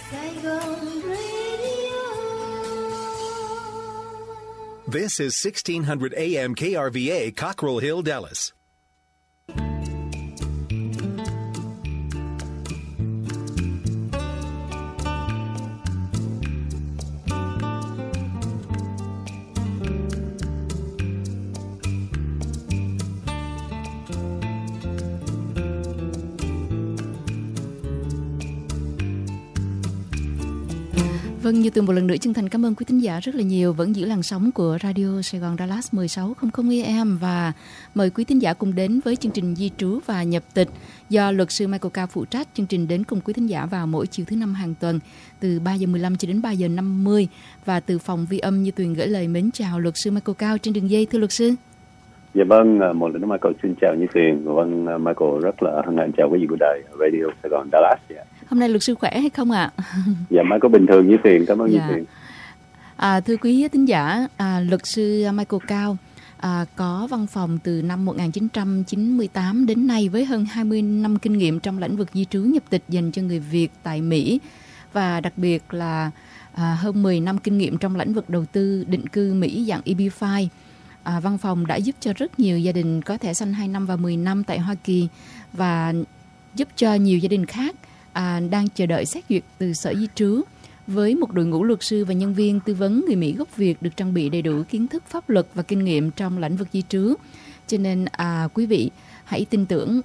Saigon Radio. This is 1600 AM KRVA, Cockrell Hill, Dallas. Vâng, như từ một lần nữa chân thành cảm ơn quý thính giả rất là nhiều vẫn giữ làn sóng của Radio Sài Gòn Dallas 1600 AM và mời quý thính giả cùng đến với chương trình Di trú và nhập tịch do luật sư Michael Cao phụ trách. Chương trình đến cùng quý thính giả vào mỗi chiều thứ năm hàng tuần từ 3 giờ 15 cho đến 3 giờ 50 và từ phòng vi âm Như Tuyền gửi lời mến chào luật sư Michael Cao trên đường dây. Thưa luật sư. Dạ vâng, một lần nữa Michael xin chào Như Tuyền. Vâng, Michael rất là hân hạnh chào quý vị của đài Radio Sài Gòn Dallas. Hôm nay luật sư khỏe hay không ạ? Dạ, Michael bình thường Như Tuyền, cảm ơn Như Tuyền. Thưa quý thính giả, luật sư Michael Cao có văn phòng từ năm 1998 đến nay với hơn 20 năm kinh nghiệm trong lĩnh vực di trú nhập tịch dành cho người Việt tại Mỹ và đặc biệt là hơn 10 năm kinh nghiệm trong lĩnh vực đầu tư định cư Mỹ dạng EB-5. Văn phòng đã giúp cho rất nhiều gia đình có thẻ xanh 2 năm và 10 năm tại Hoa Kỳ và giúp cho nhiều gia đình khác đang chờ đợi xét duyệt từ Sở Di trú với một đội ngũ luật sư và nhân viên tư vấn người Mỹ gốc Việt được trang bị đầy đủ kiến thức pháp luật và kinh nghiệm trong lĩnh vực di trú. Cho nên quý vị hãy tin tưởng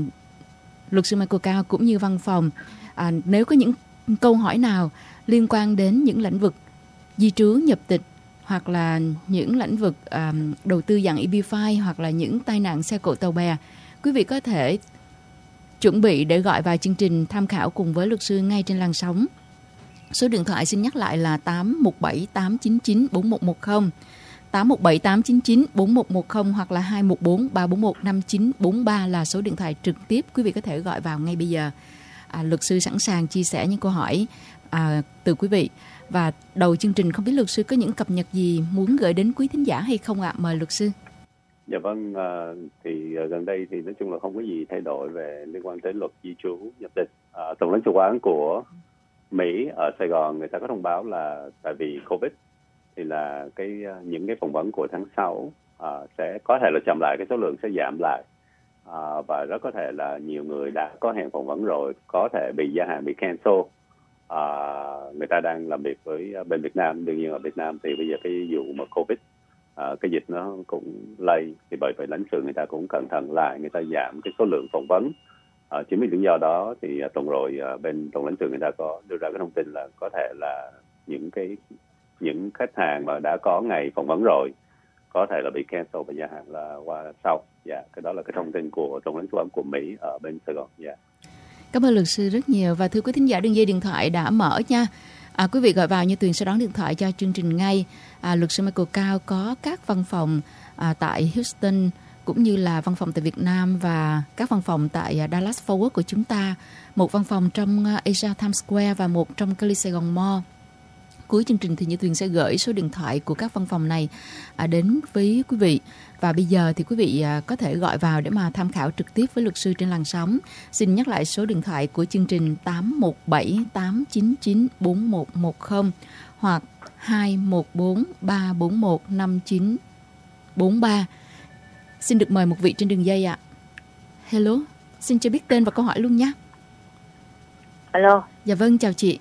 luật sư Michael Cao cũng như văn phòng. Nếu có những câu hỏi nào liên quan đến những lĩnh vực di trú nhập tịch hoặc là những lĩnh vực đầu tư dạng EB-5 hoặc là những tai nạn xe cộ tàu bè, quý vị có thể chuẩn bị để gọi vào chương trình tham khảo cùng với luật sư ngay trên làn sóng. Số điện thoại xin nhắc lại là 817 899 4110, 817 899 4110 hoặc là 214 341 5943 là số điện thoại trực tiếp quý vị có thể gọi vào ngay bây giờ. Luật sư sẵn sàng chia sẻ những câu hỏi từ quý vị. Và đầu chương trình không biết luật sư có những cập nhật gì muốn gửi đến quý thính giả hay không ạ? Mời luật sư. Dạ vâng, thì gần đây thì nói chung là không có gì thay đổi về liên quan tới luật di trú nhập tịch. Tổng lãnh sự quán của Mỹ ở Sài Gòn người ta có thông báo là tại vì Covid thì là những cái phỏng vấn của tháng 6 sẽ có thể là chậm lại, cái số lượng sẽ giảm lại và rất có thể là nhiều người đã có hẹn phỏng vấn rồi có thể bị gia hạn, bị cancel. Người ta đang làm việc với bên Việt Nam, đương nhiên ở Việt Nam thì bây giờ cái vụ mà Covid cái dịch nó cũng lây thì bởi vậy lãnh sự người ta cũng cẩn thận lại, người ta giảm cái số lượng phỏng vấn. Chính vì lý do đó thì tuần rồi bên tổng lãnh sự người ta có đưa ra cái thông tin là có thể là những khách hàng mà đã có ngày phỏng vấn rồi có thể là bị cancel và gia hạn là qua sau. Dạ, cái đó là cái thông tin của tổng lãnh sự quán của Mỹ ở bên Sài Gòn. Dạ. Cảm ơn luật sư rất nhiều và thưa quý thính giả, đường dây điện thoại đã mở nha. Quý vị gọi vào Như Tuyền sẽ đón điện thoại cho chương trình ngay. Luật sư Michael Cao có các văn phòng tại Houston cũng như là văn phòng tại Việt Nam và các văn phòng tại Dallas Fort Worth của chúng ta. Một văn phòng trong Asia Times Square và một trong Cali Sài Gòn Mall. Cuối chương trình thì Như Tuyền sẽ gửi số điện thoại của các văn phòng này đến với quý vị. Và bây giờ thì quý vị có thể gọi vào để mà tham khảo trực tiếp với luật sư trên làn sóng. Xin nhắc lại số điện thoại của chương trình 817 899 4110 hoặc 214 341 5943. Xin được mời một vị trên đường dây ạ. Hello, xin cho biết tên và câu hỏi luôn nhé. Alo. Dạ vâng, chào chị.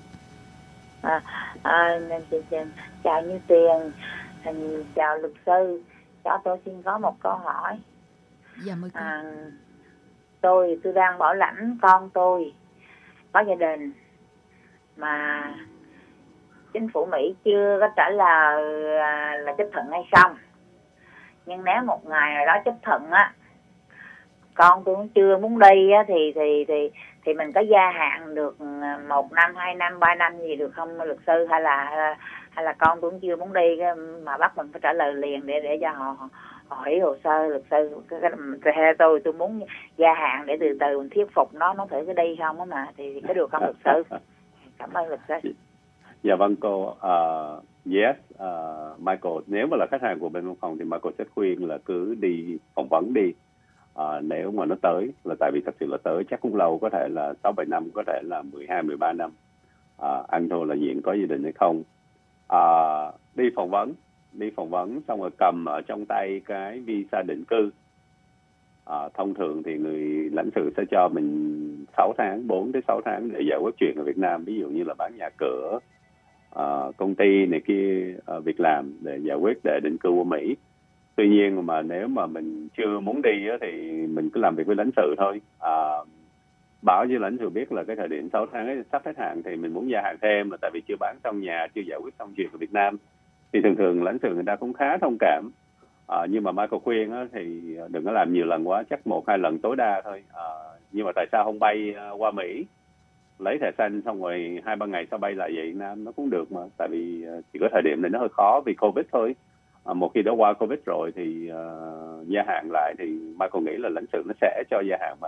Chào Như Tuyền, chào luật sư. Cho tôi xin có một câu hỏi. Dạ mời cô. Tôi đang bảo lãnh con tôi có gia đình mà chính phủ Mỹ chưa có trả lời là chấp thuận hay không. Nhưng nếu một ngày nào đó chấp thuận á, con tôi cũng chưa muốn đi á, thì mình có gia hạn được 1 năm, 2 năm, 3 năm gì được không luật sư, hay là con tôi cũng chưa muốn đi mà bắt mình phải trả lời liền để cho họ hủy hồ sơ luật sư. Theo tôi muốn gia hạn để từ từ mình thuyết phục nó thử cái đi không á mà thì có được không luật sư? Cảm ơn luật sư. Dạ vâng cô. Yes, Michael, nếu mà là khách hàng của bên văn phòng thì Michael sẽ khuyên là cứ đi phỏng vấn đi. Nếu mà nó tới là tại vì thật sự là tới chắc cũng lâu, có thể là 6-7 năm, có thể là 12-13 năm. anh Thu là diện có gia đình hay không. Đi phỏng vấn xong rồi cầm ở trong tay cái visa định cư. Thông thường thì người lãnh sự sẽ cho mình 6 tháng, 4 đến 6 tháng để giải quyết chuyện ở Việt Nam, ví dụ như là bán nhà cửa, công ty này kia, việc làm để giải quyết để định cư qua Mỹ. Tuy nhiên mà nếu mà mình chưa muốn đi á, thì mình cứ làm việc với lãnh sự thôi. Báo với lãnh sự biết là cái thời điểm 6 tháng ấy sắp hết hạn thì mình muốn gia hạn thêm, là tại vì chưa bán xong nhà, chưa giải quyết xong chuyện ở Việt Nam. Thì thường lãnh sự người ta cũng khá thông cảm. Nhưng mà Michael khuyên á, thì đừng có làm nhiều lần quá, chắc 1-2 lần tối đa thôi. Nhưng mà tại sao không bay qua Mỹ, lấy thẻ xanh xong rồi 2-3 ngày sau bay lại về Việt Nam nó cũng được mà. Tại vì chỉ có thời điểm này nó hơi khó vì Covid thôi. Một khi đã qua Covid rồi thì gia hạn lại thì Michael nghĩ là lãnh sự nó sẽ cho gia hạn mà.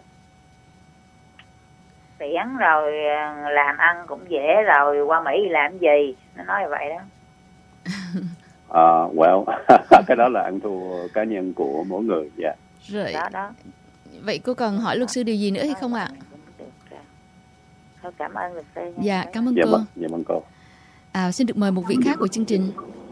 Tiễn rồi làm ăn cũng dễ, rồi qua Mỹ làm gì, nó nói vậy đó. Cái đó là ăn thua cá nhân của mỗi người. Rồi. Đó. Vậy cô còn hỏi luật sư điều gì nữa hay không ạ? Thôi cảm ơn luật sư nha. Dạ, cảm ơn Dạ cô. vâng cô. Xin được mời một vị khác của chương trình.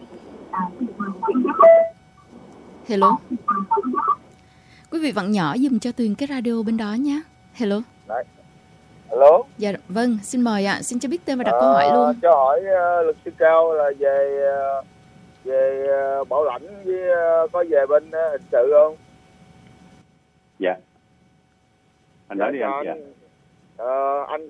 Hello. Quý vị vặn nhỏ giùm cho Tuyền cái radio bên đó nhé. Hello. Đấy. Hello. Dạ vâng, xin mời ạ. Xin cho biết tên và đặt câu hỏi luôn. Cho hỏi luật sư Cao là về bảo lãnh với có về bên hình sự không? Dạ. Anh nói đi anh. Anh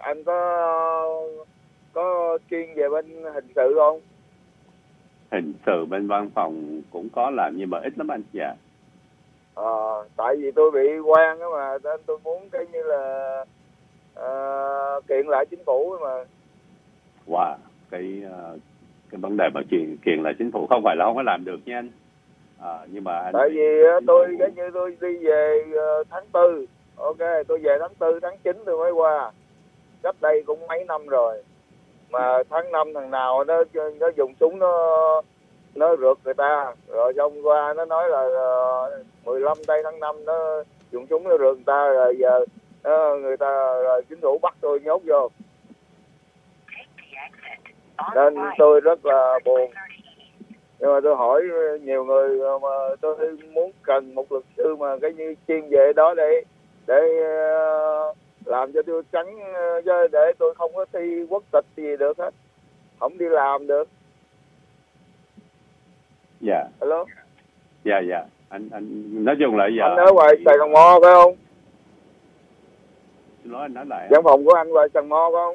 có chuyên về bên hình sự không? Hình sự bên văn phòng cũng có làm nhưng mà ít lắm anh. Dạ. Tại vì tôi bị quan đó mà, nên tôi muốn cái như là kiện lại chính phủ mà. Wow, cái vấn đề mà kiện lại chính phủ không phải là không có làm được nha anh. Nhưng mà anh tại vì tôi cái như tôi đi về tháng 4, ok, tôi về tháng 4, tháng 9 tôi mới qua. Cách đây cũng mấy năm rồi. Mà tháng 5 thằng nào nó dùng súng nó rượt người ta, rồi xong qua nó nói là 15 tây tháng 5 nó dùng súng nó rượt người ta, rồi giờ người ta rồi chính phủ bắt tôi nhốt vô. Nên tôi rất là buồn. Nhưng mà tôi hỏi nhiều người mà tôi muốn cần một luật sư mà cái như chuyên về đó để làm cho tôi tránh, để tôi không có thi quốc tịch gì được hết, không đi làm được. Dạ. Hello. Dạ. Anh nói chung là giờ anh ở ngoài Sài Gòn Mo phải không? Xin lỗi anh nói lại. Văn phòng của anh ngoài Sài Gòn Mo phải không?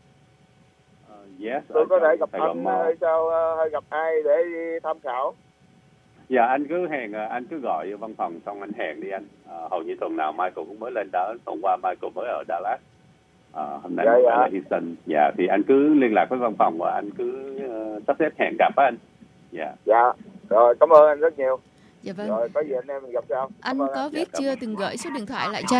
Yes. Tôi có thể gặp anh hay sao, hay gặp ai để đi tham khảo? Dạ anh cứ hẹn, anh cứ gọi văn phòng xong anh hẹn đi anh. Hầu như tuần nào Michael cũng mới lên đó. Tuần qua Michael mới ở Dallas. Hôm nay mới ở Houston. Dạ thì anh cứ liên lạc với văn phòng và anh cứ sắp xếp hẹn gặp với anh. Dạ. Rồi cảm ơn anh rất nhiều. Dạ vâng. Rồi có gì anh em mình gặp sau. Anh có viết chưa, từng gửi số điện thoại lại cho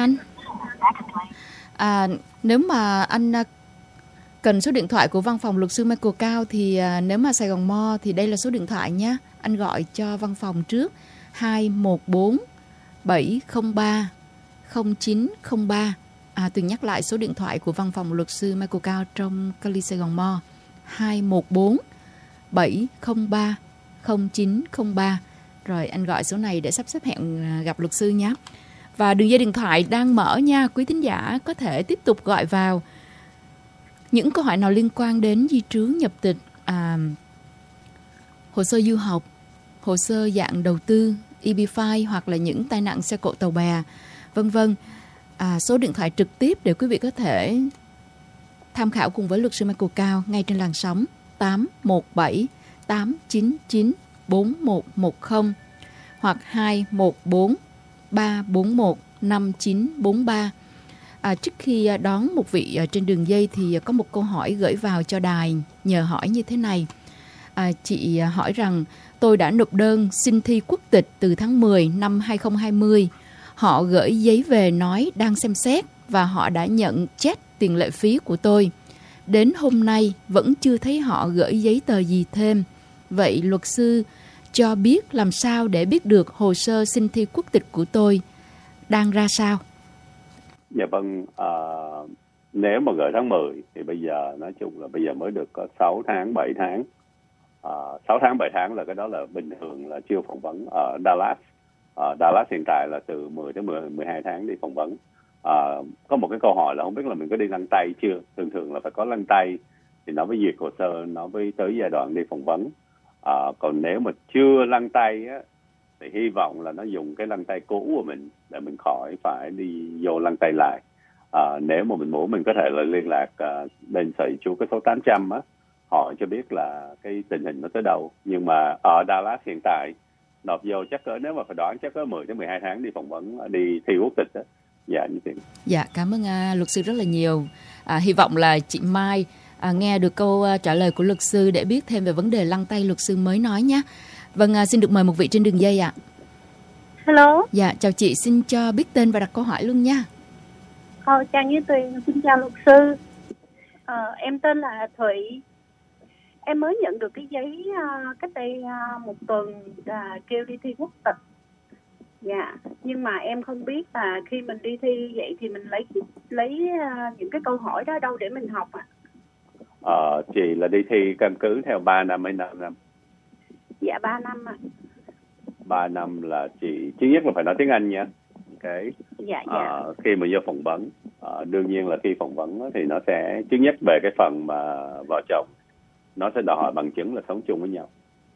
anh. Nếu mà anh cần số điện thoại của văn phòng luật sư Michael Cao thì nếu mà Sài Gòn Mo thì đây là số điện thoại nhé. Anh gọi cho văn phòng trước 214 703 0903. Tuyền nhắc lại số điện thoại của văn phòng luật sư Michael Cao trong Cali Sài Gòn Mo 214 703 0903. Rồi anh gọi số này để sắp xếp hẹn gặp luật sư nhé. Và đường dây điện thoại đang mở nha. Quý thính giả có thể tiếp tục gọi vào những câu hỏi nào liên quan đến di trú nhập tịch, hồ sơ du học, hồ sơ dạng đầu tư, EB-5 hoặc là những tai nạn xe cộ tàu bè, vân vân. Số điện thoại trực tiếp để quý vị có thể tham khảo cùng với luật sư Michael Cao ngay trên làn sóng 817 899 4110 hoặc 214 341 5943. Trước khi đón một vị trên đường dây thì có một câu hỏi gửi vào cho đài nhờ hỏi như thế này. Chị hỏi rằng tôi đã nộp đơn xin thi quốc tịch từ tháng 10 năm 2020. Họ gửi giấy về nói đang xem xét và họ đã nhận check tiền lệ phí của tôi. Đến hôm nay vẫn chưa thấy họ gửi giấy tờ gì thêm. Vậy luật sư cho biết làm sao để biết được hồ sơ xin thi quốc tịch của tôi đang ra sao? Dạ vâng, nếu mà gửi tháng 10 thì bây giờ nói chung là bây giờ mới được có 6 tháng 7 tháng. 6 tháng 7 tháng là cái đó là bình thường là chưa phỏng vấn ở Dallas. Dallas hiện tại là từ 10 tới 12 tháng đi phỏng vấn. Có một cái câu hỏi là không biết là mình có đi lăn tay chưa. Thường là phải có lăn tay thì nó mới duyệt hồ sơ, nó mới tới giai đoạn đi phỏng vấn. Còn nếu mà chưa lăn tay á, thì hy vọng là nó dùng cái lăn tay cũ của mình để mình khỏi phải đi vô lăn tay lại. Nếu mà mình muốn, mình có thể là liên lạc bên Sở Di trú cái số 800 á, hỏi cho biết là cái tình hình nó tới đâu. Nhưng mà ở Dallas hiện tại nộp vô chắc cỡ, nếu mà phải đoán chắc cỡ 10 đến 12 tháng đi phỏng vấn, đi thi quốc tịch đó. Dạ như thế. Dạ, cảm ơn luật sư rất là nhiều. Hy vọng là chị Mai nghe được câu trả lời của luật sư để biết thêm về vấn đề lăn tay luật sư mới nói nhé. Vâng, xin được mời một vị trên đường dây ạ. Hello. Dạ, chào chị, xin cho biết tên và đặt câu hỏi luôn nha. Chào Như Tuyền, xin chào luật sư. Em tên là Thụy. Em mới nhận được cái giấy cách đây một tuần kêu đi thi quốc tịch. Dạ, nhưng mà em không biết là khi mình đi thi vậy thì mình lấy những cái câu hỏi đó đâu để mình học ạ? Chị là đi thi căn cứ theo 3 năm hay 5 năm? Dạ 3 năm ạ. 3 năm là chị thứ nhất là phải nói tiếng Anh nha. Okay. Dạ. Khi mà vô phỏng vấn, đương nhiên là khi phỏng vấn thì nó sẽ thứ nhất về cái phần mà vợ chồng, nó sẽ đòi hỏi bằng chứng là sống chung với nhau.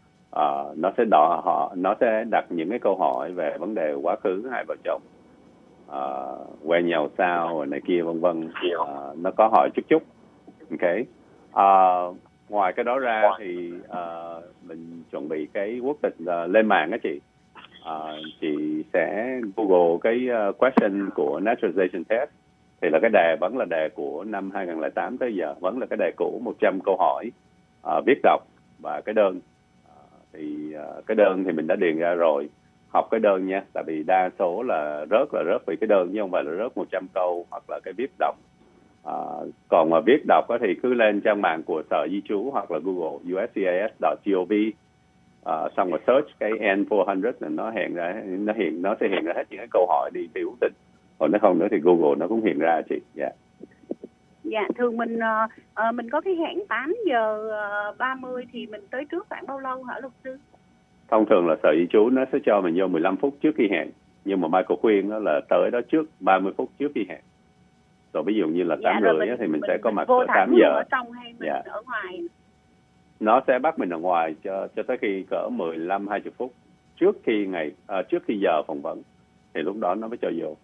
Nó sẽ đặt những cái câu hỏi về vấn đề quá khứ hai vợ chồng, quen nhau sao rồi này kia vân vân. Nó có hỏi chút. Okay. Ngoài cái đó ra thì mình chuẩn bị cái quốc tịch lên mạng á chị. Chị sẽ Google cái question của Naturalization Test, thì là cái đề vẫn là đề của năm 2008 tới giờ, vẫn là cái đề cũ 100 câu hỏi viết đọc và cái đơn. Cái đơn thì mình đã điền ra rồi, học cái đơn nha, tại vì đa số là rớt vì cái đơn chứ không phải là rớt 100 câu hoặc là cái viết đọc. Còn mà viết đọc thì cứ lên trang mạng của Sở Di trú hoặc là Google uscis.gov, xong rồi search cái N400 là nó sẽ hiện ra hết những cái câu hỏi đi thi quốc tịch. Còn nếu không nữa thì Google nó cũng hiện ra chị. Dạ, thường mình có cái hẹn 8 giờ 30 thì mình tới trước khoảng bao lâu hả luật sư? Thông thường là Sở Di trú nó sẽ cho mình vô 15 phút trước khi hẹn, nhưng mà Michael khuyên đó là tới đó trước 30 phút trước khi hẹn. Rồi ví dụ như là 8:30 thì mình sẽ có mặt ở 8 giờ. Ở trong hay mình ở ngoài? Nó sẽ bắt mình ở ngoài cho tới khi cỡ 15-20 phút trước khi giờ phỏng vấn, thì lúc đó nó mới cho vô.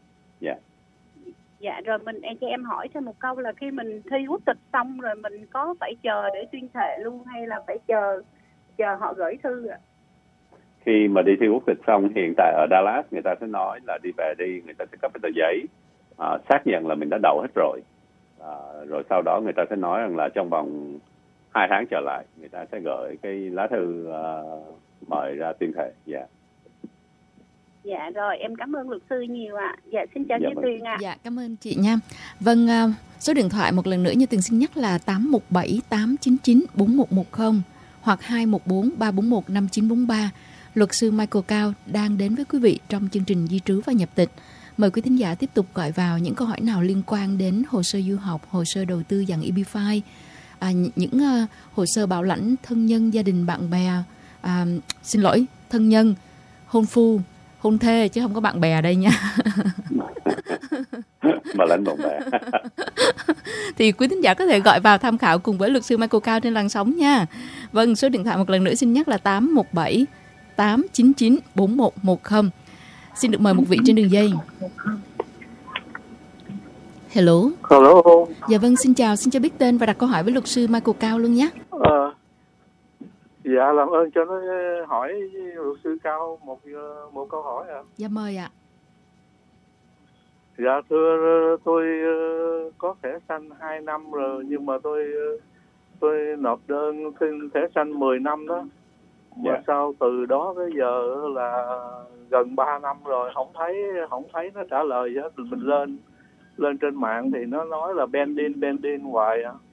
Dạ, rồi cho em hỏi thêm một câu là khi mình thi quốc tịch xong rồi mình có phải chờ để tuyên thệ luôn hay là phải chờ họ gửi thư ạ? Khi mà đi thi quốc tịch xong, hiện tại ở Dallas người ta sẽ nói là đi về đi, người ta sẽ cấp cái tờ giấy xác nhận là mình đã đậu hết rồi. Rồi sau đó người ta sẽ nói rằng là trong vòng 2 tháng trở lại, người ta sẽ gửi cái lá thư mời ra tuyên thệ. Dạ rồi, em cảm ơn luật sư nhiều ạ. Dạ, xin chào Như Tuyền ạ. Dạ, cảm ơn chị nha. Vâng, số điện thoại một lần nữa Như Tuyền xin nhắc là 817-899-4110 hoặc 214-341-5943. Luật sư Michael Cao đang đến với quý vị trong chương trình Di trú và nhập tịch. Mời quý thính giả tiếp tục gọi vào những câu hỏi nào liên quan đến hồ sơ du học, hồ sơ đầu tư dạng EB-5, những hồ sơ bảo lãnh thân nhân, gia đình, bạn bè, thân nhân, hôn phu, hôn thê chứ không có bạn bè đây nha. Mà lãnh bạn bè. Thì quý thính giả có thể gọi vào tham khảo cùng với luật sư Michael Cao trên làn sóng nha. Vâng, số điện thoại một lần nữa xin nhắc là 817-899-4110. Xin được mời một vị trên đường dây. Hello. Dạ vâng, xin chào, xin cho biết tên và đặt câu hỏi với luật sư Michael Cao luôn nhé. Dạ, làm ơn cho nó hỏi luật sư Cao một câu hỏi ạ. Dạ mời ạ. Dạ thưa, tôi có thẻ xanh 2 năm rồi, nhưng mà tôi nộp đơn xin thẻ xanh 10 năm đó. Mà sau từ đó tới giờ là gần 3 năm rồi không thấy nó trả lời hết. Mình lên trên mạng thì nó nói là pending hoài ạ.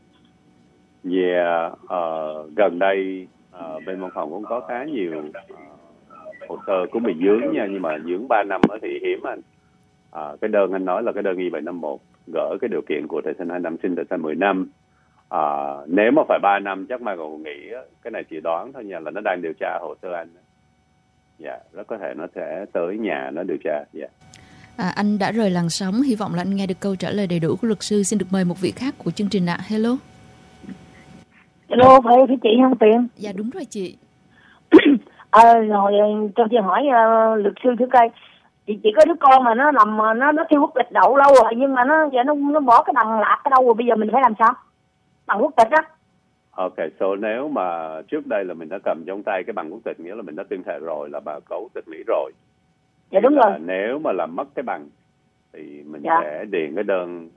Gần đây bên văn phòng cũng có khá nhiều hồ sơ cũng bị dướng nha, nhưng mà dướng 3 năm thì hiếm anh. Cái đơn anh nói là cái đơn Y751 gỡ cái điều kiện của thầy sinh 2 năm, xin thầy sinh 10 năm. Nếu mà phải 3 năm chắc Michael nghĩ cái này chỉ đoán thôi nha, là nó đang điều tra hồ sơ anh. Dạ, rất có thể nó sẽ tới nhà nó điều tra. Dạ. Anh đã rời làn sóng, hy vọng là anh nghe được câu trả lời đầy đủ của luật sư. Xin được mời một vị khác của chương trình ạ. Hello. Hello, phải chị không Tiền? Dạ đúng rồi chị. Rồi cho chị hỏi luật sư thứ cây, chị có đứa con mà nó nằm nó thi quốc tịch đậu lâu rồi, nhưng mà nó bỏ cái bằng lạc ở đâu rồi, bây giờ mình phải làm sao? Bằng quốc tịch á. Ok, so nếu mà trước đây là mình đã cầm trong tay cái bằng quốc tịch, nghĩa là mình đã tuyên thệ rồi, là bà có quốc tịch Mỹ rồi. Dạ đúng rồi. Nếu mà làm mất cái bằng thì mình sẽ điền cái đơn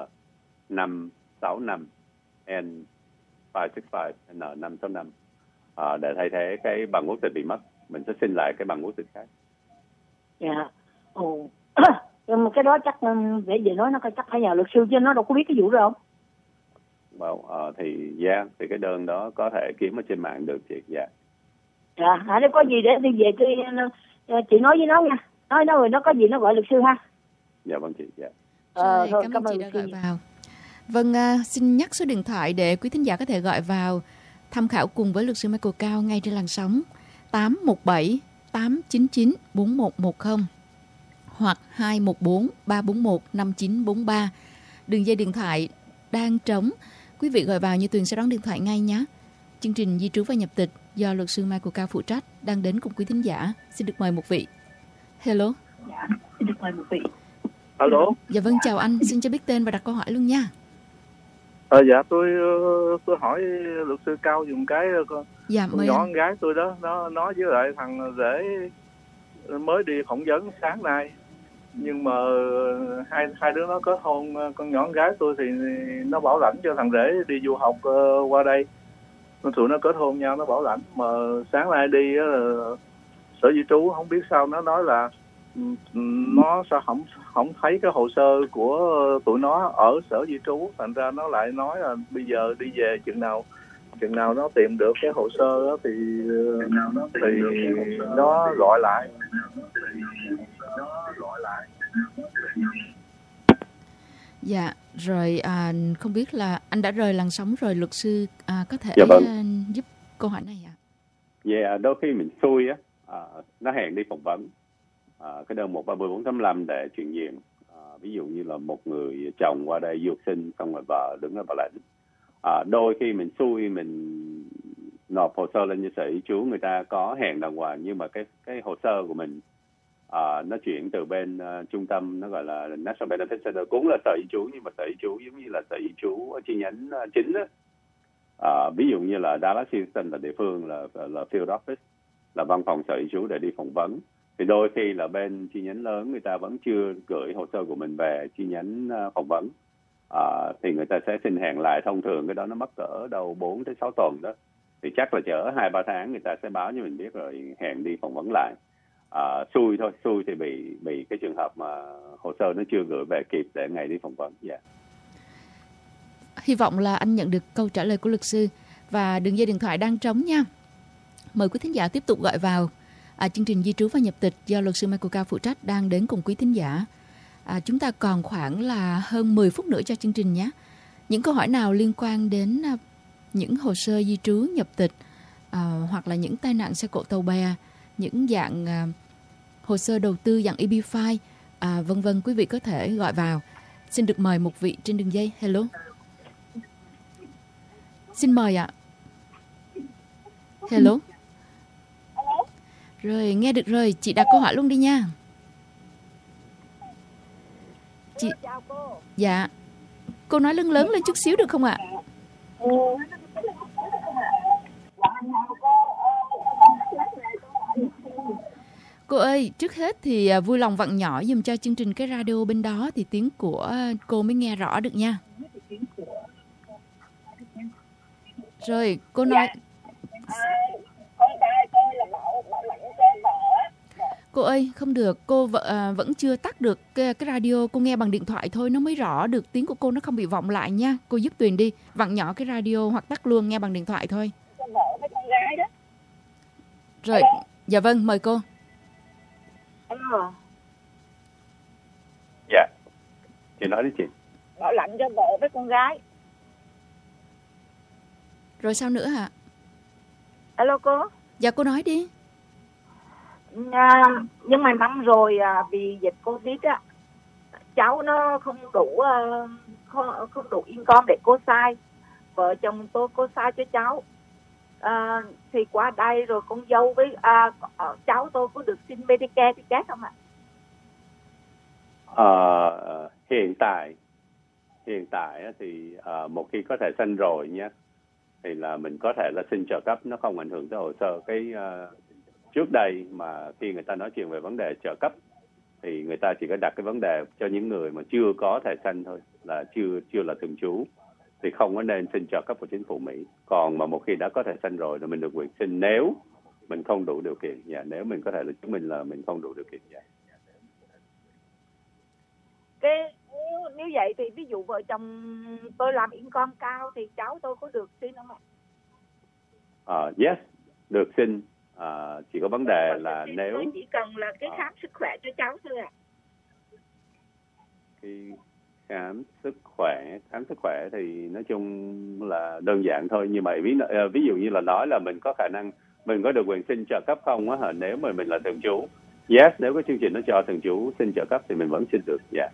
N565 N565 N565 để thay thế cái bằng quốc tịch bị mất. Mình sẽ xin lại cái bằng quốc tịch khác. Dạ. Nhưng mà cái đó chắc để về nói nó chắc phải nhờ luật sư, chứ nó đâu có biết cái vụ đó không? Thì cái đơn đó có thể kiếm ở trên mạng được chị. Dạ. Nếu có gì để đi về chị nói với nó nha. Nói nó rồi nó có gì nó gọi luật sư ha. Dạ vâng chị. Dạ. Thôi, cảm ơn chị đã gọi vào. Vâng, xin nhắc số điện thoại để quý thính giả có thể gọi vào tham khảo cùng với luật sư Michael Cao ngay trên làn sóng 817 899 4110 hoặc 214 341 5943. Đường dây điện thoại đang trống. Quý vị gọi vào như Tuyền sẽ đón điện thoại ngay nhé. Chương trình Di trú và nhập tịch do luật sư Michael Cao phụ trách đang đến cùng quý thính giả. Xin được mời một vị. Hello. Xin được mời một vị. Alo. Dạ vâng, chào anh. Xin cho biết tên và đặt câu hỏi luôn nha. Dạ tôi hỏi luật sư Cao dùng cái con nhỏ con gái tôi đó, nó nói với lại thằng rể mới đi phỏng vấn sáng nay, nhưng mà hai đứa nó kết hôn. Con nhỏ con gái tôi thì nó bảo lãnh cho thằng rể đi du học qua đây, tụi nó kết hôn nhau, nó bảo lãnh. Mà sáng nay đi sở di trú không biết sao nó nói là nó sao không thấy cái hồ sơ của tụi nó ở sở di trú, thành ra nó lại nói là bây giờ đi về chừng nào nó tìm được cái hồ sơ đó thì nó gọi lại. Dạ, rồi không biết là anh đã rời làn sóng rồi, luật sư có thể giúp câu hỏi này ạ? Dạ, đôi khi mình xui á, nó hẹn đi phỏng vấn cái đơn 130-485 để chuyển nhiệm. Ví dụ như là một người chồng qua đây du học sinh, xong rồi vợ đứng ở bảo lãnh. Đôi khi mình xui, mình nộp hồ sơ lên như sở di trú, người ta có hẹn đàng hoàng, nhưng mà cái hồ sơ của mình nó chuyển từ bên trung tâm, nó gọi là National Benefit Center, cũng là sở di trú, nhưng mà sở di trú giống như là sở di trú ở chi nhánh chính đó. Ví dụ như là Dallas Houston là địa phương, là field office, là văn phòng sở di trú để đi phỏng vấn. Thì đôi khi là bên chi nhánh lớn người ta vẫn chưa gửi hồ sơ của mình về chi nhánh phỏng vấn, thì người ta sẽ xin hẹn lại. Thông thường cái đó nó mất cỡ đâu 4 tới 6 tuần đó, thì chắc là chở 2-3 tháng người ta sẽ báo cho mình biết rồi hẹn đi phỏng vấn lại. Xui thôi, xui thì bị cái trường hợp mà hồ sơ nó chưa gửi về kịp để ngày đi phỏng vấn. Yeah. Hy vọng là anh nhận được câu trả lời của luật sư. Và đường dây điện thoại đang trống nha. Mời quý thính giả tiếp tục gọi vào. Chương trình Di trú và nhập tịch do luật sư Michael Cao phụ trách đang đến cùng quý thính giả. Chúng ta còn khoảng là hơn 10 phút nữa cho chương trình nhé. Những câu hỏi nào liên quan đến những hồ sơ di trú nhập tịch, hoặc là những tai nạn xe cộ tàu bè, những dạng hồ sơ đầu tư dạng EB-5, vân vân, quý vị có thể gọi vào. Xin được mời một vị trên đường dây. Hello. Xin mời ạ. Hello. Rồi, nghe được rồi, chị đặt câu hỏi luôn đi nha. Chị... Chào cô. Dạ. Cô nói lớn lên chút xíu được không ạ? Cô ơi, trước hết thì vui lòng vặn nhỏ dùm cho chương trình cái radio bên đó thì tiếng của cô mới nghe rõ được nha. Rồi, cô nói... Cô ơi, không được, cô vẫn chưa tắt được cái radio, cô nghe bằng điện thoại thôi, nó mới rõ được, tiếng của cô nó không bị vọng lại nha. Cô giúp Tuyền đi, vặn nhỏ cái radio hoặc tắt luôn, nghe bằng điện thoại thôi. Rồi, dạ vâng, mời cô. Dạ, chị nói đi chị. bảo lãnh cho vợ với con gái. Rồi sao nữa hả? Alo cô. Dạ cô nói đi. Nhưng mà năm rồi vì dịch Covid á, cháu nó không đủ income để cô sai. Vợ chồng tôi cô sai cho cháu. Thì qua đây rồi con dâu với cháu tôi có được xin Medicare thì chết không ạ? Hiện tại thì một khi có thẻ xanh rồi nhé, thì là mình có thể là xin trợ cấp, nó không ảnh hưởng tới hồ sơ. Trước đây mà khi người ta nói chuyện về vấn đề trợ cấp thì người ta chỉ có đặt cái vấn đề cho những người mà chưa có thẻ xanh thôi, là chưa là thường trú, thì không có nên xin trợ cấp của chính phủ Mỹ. Còn mà một khi đã có thẻ xanh rồi thì mình được quyền xin nếu mình không đủ điều kiện. Nếu mình có thể là chứng minh là mình không đủ điều kiện. Nếu vậy thì ví dụ vợ chồng tôi làm income cao thì cháu tôi có được xin không ạ? Yes, được xin. Chỉ có vấn đề là nếu tôi chỉ cần là cái khám sức khỏe cho cháu thôi ạ. Khi khám sức khỏe thì nói chung là đơn giản thôi, nhưng mà ví dụ như là nói là mình có khả năng, mình có được quyền xin trợ cấp không á, nếu mà mình là thường trú. Yes, nếu cái chương trình nó cho thường trú xin trợ cấp thì mình vẫn xin được.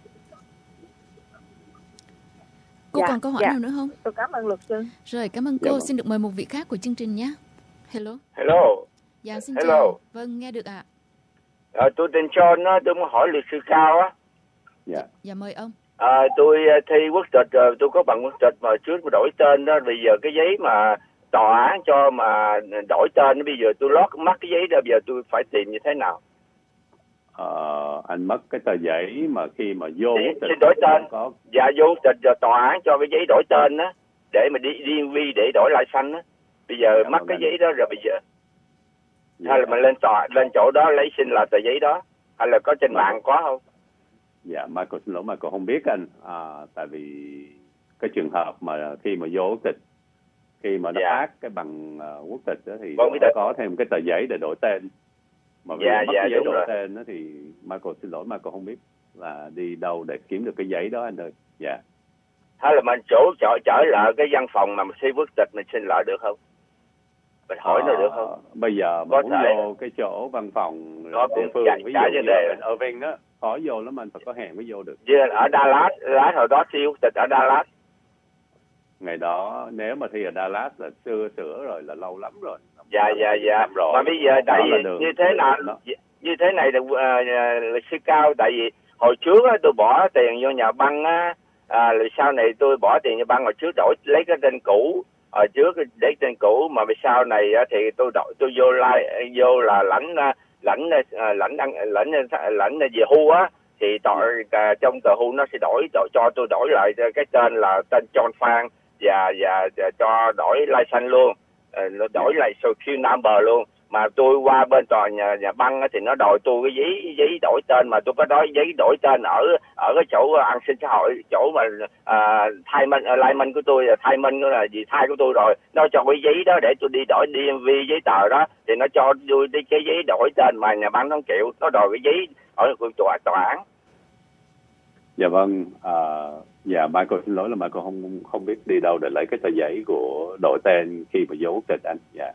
Cô còn câu hỏi nào nữa không? Tôi cảm ơn luật sư. Rồi, cảm ơn cô. Xin được mời một vị khác của chương trình nhé. Hello. Dạ, xin chào. Vâng, nghe được ạ. Tôi tên John đó, tôi muốn hỏi luật sư Cao á. Dạ, mời ông. Tôi thi quốc tịch rồi, tôi có bằng quốc tịch mà trước tôi đổi tên đó, bây giờ cái giấy mà tòa án cho mà đổi tên, bây giờ tôi mất cái giấy đó, bây giờ tôi phải tìm như thế nào? Anh mất cái tờ giấy mà khi mà vô quốc tịch. Xin đổi tên. Dạ, vô quốc tịch rồi tòa án cho cái giấy đổi tên á, để mà đi DMV để đổi lại xanh á. Bây giờ mất cái giấy đó rồi bây giờ. Hay là mình lên chỗ đó lấy xin lại tờ giấy đó, hay là có trên mạng có không? Dạ, Michael xin lỗi, Michael không biết anh. Tại vì cái trường hợp mà khi mà vô quốc tịch, khi mà nó phát cái bằng quốc tịch đó thì nó có thêm cái tờ giấy để đổi tên. Mà vì mất cái giấy đổi tên đó thì Michael xin lỗi, Michael không biết là đi đâu để kiếm được cái giấy đó anh ơi. Dạ. Hay là mình trở lại cái văn phòng mà mình thi quốc tịch mình xin lại được không? Mình hỏi nó được không? Bây giờ mà muốn vô cái chỗ văn phòng địa phương, ví dụ như là ở Irving đó, khó vô lắm, anh phải có hẹn mới vô được. Ở Dallas hồi đó thi quốc tịch ở Dallas. Ngày đó nếu mà thi ở Dallas là sửa rồi, là lâu lắm rồi. Dạ. Mà bây giờ tại vì như thế này là luật sư Cao, tại vì hồi trước á, tôi bỏ tiền vô nhà băng á, sau này tôi bỏ tiền vô băng, hồi trước đổi lấy cái tên cũ, hồi trước lấy tên cũ, mà sau này á, thì tôi vô là lãnh về hưu á, thì trong tờ hưu nó sẽ cho tôi đổi lại cái tên là tên John Phan và cho đổi license luôn, đổi lại social number luôn. Mà tôi qua bên tòa nhà băng thì nó đòi tôi cái giấy đổi tên, mà tôi có nói giấy đổi tên ở cái chỗ an sinh xã hội, chỗ mà thai minh lai minh của tôi, thai minh là gì thai của tôi rồi, nó cho cái giấy đó để tôi đi đổi DMV giấy tờ đó, thì nó cho tôi đi cái giấy đổi tên mà nhà băng không chịu, nó đòi cái giấy ở tòa án. Dạ vâng, dạ Michael xin lỗi là Michael không biết đi đâu để lấy cái tờ giấy của đổi tên khi mà vô quốc tịch anh. Dạ.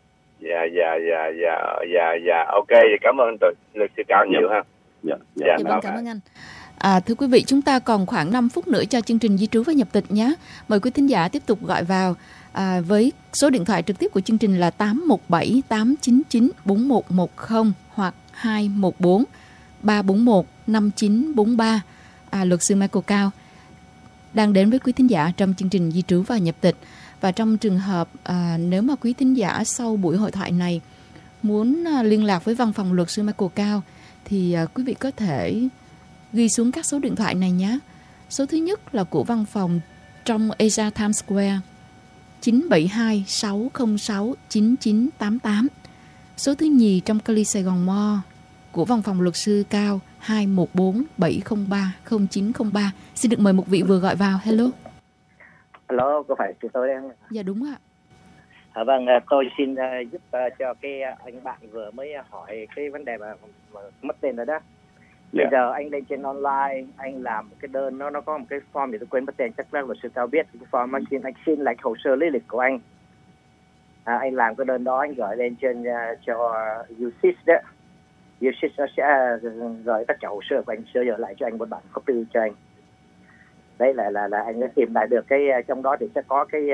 Dạ. Ok, cảm ơn luật sư Cao nhiều ha. Dạ vâng, cảm ơn anh. Thưa quý vị, chúng ta còn khoảng 5 phút nữa cho chương trình di trú và nhập tịch nhé. Mời quý thính giả tiếp tục gọi vào với số điện thoại trực tiếp của chương trình là 817 899 4110 hoặc 214 341 5943. Luật sư Michael Cao đang đến với quý thính giả trong chương trình di trú và nhập tịch. Và trong trường hợp nếu mà quý thính giả sau buổi hội thoại này muốn liên lạc với văn phòng luật sư Michael Cao thì quý vị có thể ghi xuống các số điện thoại này nhé. Số thứ nhất là của văn phòng trong Asia Times Square 972 606 9988. Số thứ nhì trong Cali Sài Gòn Mall của văn phòng luật sư Cao 214 703 0903. Xin được mời một vị vừa gọi vào. Hello. Hello, có phải chúng tôi đang... Dạ đúng ạ. Vâng, tôi xin giúp cho cái anh bạn vừa mới hỏi cái vấn đề mà mất tên rồi đó. Bây giờ anh lên trên online, anh làm một cái đơn, nó có một cái form thì tôi quên mất tên, chắc là luật sư Cao biết cái form anh xin lại hồ sơ lý lịch của anh. Anh làm cái đơn đó, anh gửi lên trên cho USIS đó. USIS nó sẽ gửi tất cả hồ sơ của anh, sửa giờ lại cho anh một bản copy cho anh. Đấy là anh sẽ tìm lại được cái trong đó thì sẽ có cái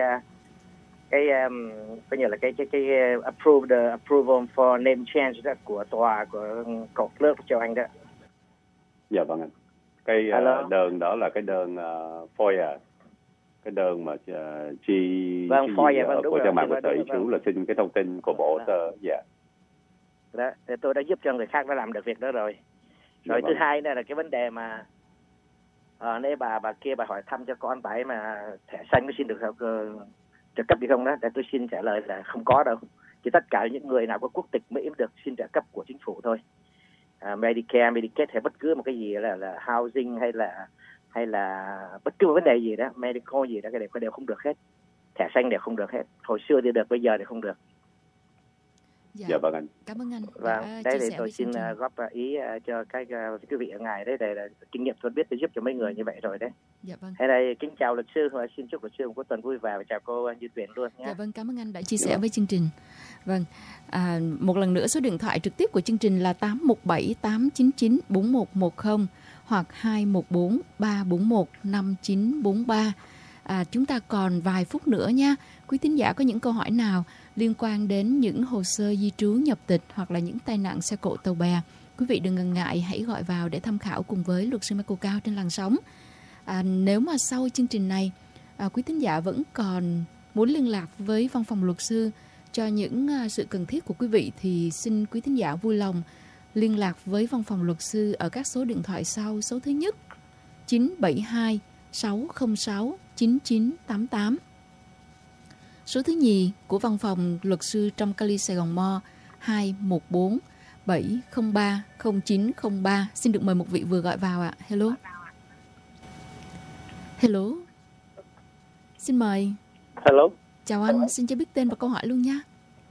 coi như là cái approval for name change đó của tòa của cột lớp cho anh đó. Dạ vâng anh. Cái đơn đó là cái đơn FOIA, cái đơn mà FOIA của trang mạng của Sở Di trú là xin cái thông tin của bộ sơ. Dạ. Đó, thì tôi đã giúp cho người khác đã làm được việc đó rồi. Rồi thứ hai nữa là cái vấn đề mà nếu bà kia bà hỏi thăm cho con bà ấy mà thẻ xanh có xin được trợ cấp gì không đó, để tôi xin trả lời là không có đâu. Chỉ tất cả những người nào có quốc tịch Mỹ mới được xin trợ cấp của chính phủ thôi. Medicare, Medicaid hay bất cứ một cái gì là housing hay là bất cứ một vấn đề gì đó, medical gì đó, cái đều không được hết. Thẻ xanh đều không được hết. Hồi xưa thì được, bây giờ thì không được. Dạ vâng anh. Cảm ơn anh. Vâng, đấy thì tôi xin góp ý cho các quý vị ở ngài đấy, đây là kinh nghiệm tôi biết tôi giúp cho mấy người như vậy rồi đấy. Dạ vâng. Thế đây kính chào luật sư và xin chúc luật sư một cuối tuần vui vẻ và chào cô Như Tuyển luôn nhé. Dạ vâng, cảm ơn anh đã chia sẻ với chương trình. Vâng, một lần nữa số điện thoại trực tiếp của chương trình là 817 899 4110 hoặc 214 341 5943. Chúng ta còn vài phút nữa nha. Quý thính giả có những câu hỏi nào liên quan đến những hồ sơ di trú nhập tịch hoặc là những tai nạn xe cộ tàu bè, quý vị đừng ngần ngại, hãy gọi vào để tham khảo cùng với luật sư Michael Cao trên làn sóng. Nếu mà sau chương trình này quý thính giả vẫn còn muốn liên lạc với văn phòng luật sư cho những sự cần thiết của quý vị thì xin quý thính giả vui lòng liên lạc với văn phòng luật sư ở các số điện thoại sau. Số thứ nhất 972 606 9988. Số thứ nhì của văn phòng luật sư trong Cali Sài Gòn Mo 214 703 0903. Xin được mời một vị vừa gọi vào ạ. Hello. Hello. Xin mời. Hello. Chào anh, xin cho biết tên và câu hỏi luôn nha.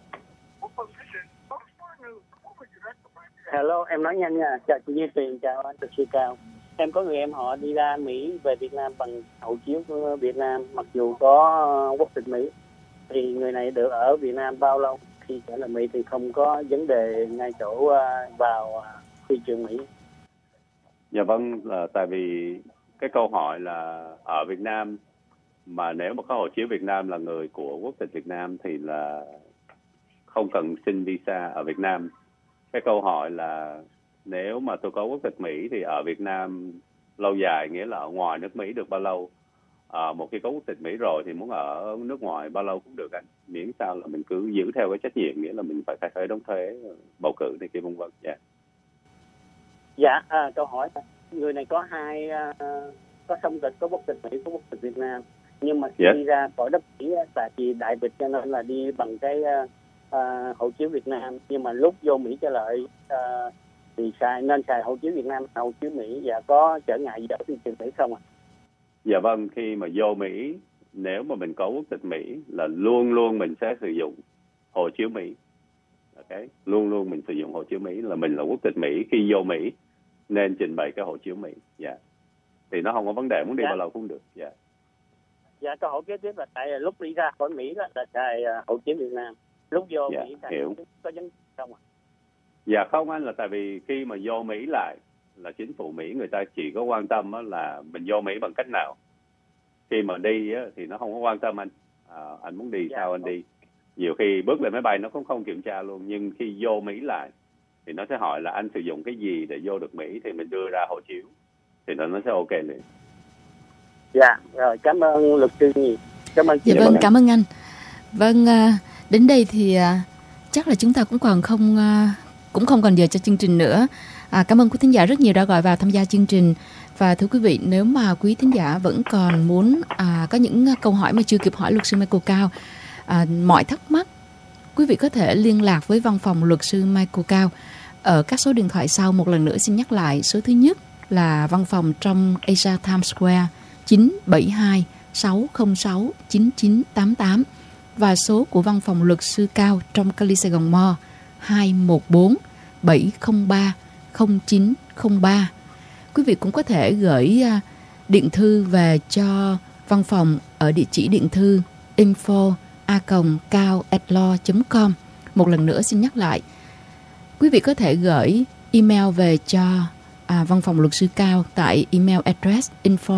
Hello, em nói nhanh nha. Chào chị Như Tuyền, chào anh luật sư Cao. Em có người em họ đi ra Mỹ về Việt Nam bằng hộ chiếu của Việt Nam, mặc dù có quốc tịch Mỹ. Thì người này được ở Việt Nam bao lâu? Khi trở lại Mỹ thì không có vấn đề ngay chỗ vào thị trường Mỹ. Dạ vâng, tại vì cái câu hỏi là ở Việt Nam mà nếu mà có hộ chiếu Việt Nam là người của quốc tịch Việt Nam thì là không cần xin visa ở Việt Nam. Cái câu hỏi là nếu mà tôi có quốc tịch Mỹ thì ở Việt Nam lâu dài, nghĩa là ở ngoài nước Mỹ được bao lâu? Một khi có quốc tịch Mỹ rồi thì muốn ở nước ngoài bao lâu cũng được anh, miễn sao là mình cứ giữ theo cái trách nhiệm, nghĩa là mình phải khai thuế, đóng thuế, bầu cử này kia vân vân. Dạ, câu hỏi người này có có song tịch, có quốc tịch Mỹ, có quốc tịch Việt Nam, nhưng mà khi đi ra khỏi đất Mỹ tại vì đại dịch cho nên là đi bằng cái hộ chiếu Việt Nam, nhưng mà lúc vô Mỹ trở lại thì nên xài hộ chiếu Việt Nam, hộ chiếu Mỹ, và có trở ngại gì ở thị trường Mỹ không ạ? Dạ vâng, khi mà vô Mỹ, nếu mà mình có quốc tịch Mỹ là luôn luôn mình sẽ sử dụng hộ chiếu Mỹ. Luôn luôn mình sử dụng hộ chiếu Mỹ, là mình là quốc tịch Mỹ, khi vô Mỹ nên trình bày cái hộ chiếu Mỹ. Thì nó không có vấn đề, muốn đi bao lâu cũng được. Dạ, câu hỏi kế tiếp là tại lúc đi ra khỏi Mỹ là xài hộ chiếu Việt Nam, lúc vô Mỹ hiểu. Có vấn đề không ạ? Dạ không anh, là tại vì khi mà vô Mỹ lại là chính phủ Mỹ người ta chỉ có quan tâm là mình vô Mỹ bằng cách nào. Khi mà đi thì nó không có quan tâm anh. Anh muốn đi sao anh đi. Nhiều khi bước lên máy bay nó cũng không kiểm tra luôn. Nhưng khi vô Mỹ lại thì nó sẽ hỏi là anh sử dụng cái gì để vô được Mỹ, thì mình đưa ra hộ chiếu thì nó sẽ ok liền. Dạ, rồi cảm ơn luật sư nhiều. Cảm ơn chị. Dạ vâng, cảm ơn anh. Vâng, đến đây thì chắc là chúng ta cũng không còn giờ cho chương trình nữa. Cảm ơn quý thính giả rất nhiều đã gọi vào tham gia chương trình. Và thưa quý vị, nếu mà quý thính giả vẫn còn muốn có những câu hỏi mà chưa kịp hỏi luật sư Michael Cao, mọi thắc mắc, quý vị có thể liên lạc với văn phòng luật sư Michael Cao ở các số điện thoại sau. Một lần nữa xin nhắc lại, số thứ nhất là văn phòng trong Asia Times Square 972 606 9988 và số của văn phòng luật sư Cao trong Cali Sài Gòn Mo 214 703 0903. Quý vị cũng có thể gửi điện thư về cho văn phòng ở địa chỉ điện thư info@cao@law.com. Một lần nữa xin nhắc lại, quý vị có thể gửi email về cho văn phòng luật sư Cao tại email address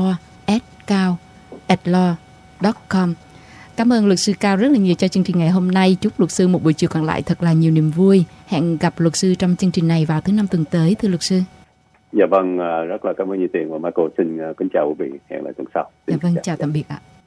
info@cao@law.com. Cảm ơn luật sư Cao rất là nhiều cho chương trình ngày hôm nay. Chúc luật sư một buổi chiều còn lại thật là nhiều niềm vui. Hẹn gặp luật sư trong chương trình này vào thứ Năm tuần tới, thưa luật sư. Dạ vâng, rất là cảm ơn Như Tiền và Michael. Xin kính chào quý vị. Hẹn lại tuần sau. Dạ vâng, chào tạm biệt ạ.